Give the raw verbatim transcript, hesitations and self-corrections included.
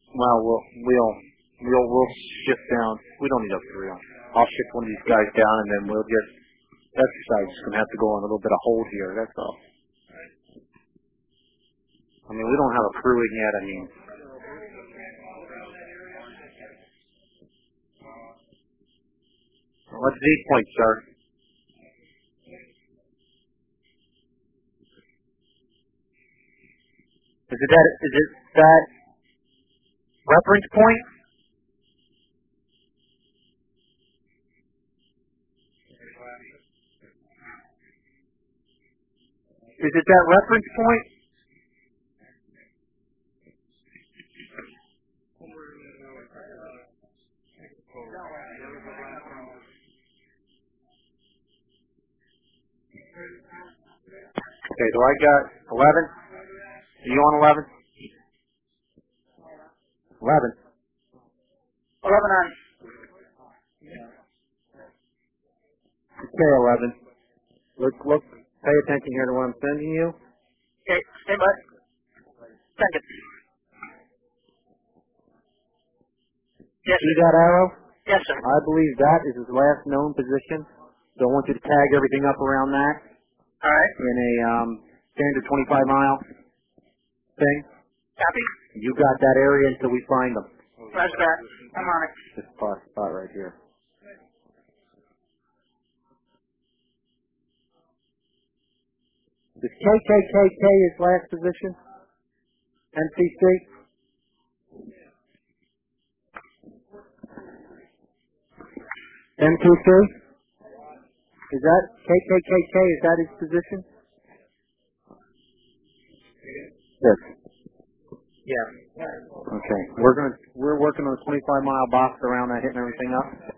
Well, we'll we'll we'll we'll shift down. We don't need up to three. I'll shift one of these guys down, and then we'll just exercise. Just gonna have to go on a little bit of hold here. That's all. I mean, we don't have a crew in yet. I mean, what's the point, sir? Is it that? Is it that reference point? Is it that reference point? Okay, so I got eleven. Are you on eleven? eleven. eleven on. Okay, eleven. Look, look, pay attention here to what I'm sending you. Okay, stay bud. Send it. Yes, See sir. that arrow? Yes, sir. I believe that is his last known position. So I want you to tag everything up around that All right. in a um, standard twenty-five mile thing. Copy. You got that area until we find them. Roger that. I'm on it. This spot, spot right here. Is K K K K his last position? N C C? M two C? Is that K K K K? Is that his position? Yes. Yeah. Okay. We're gonna we're working on a twenty-five mile box around that, hitting everything up.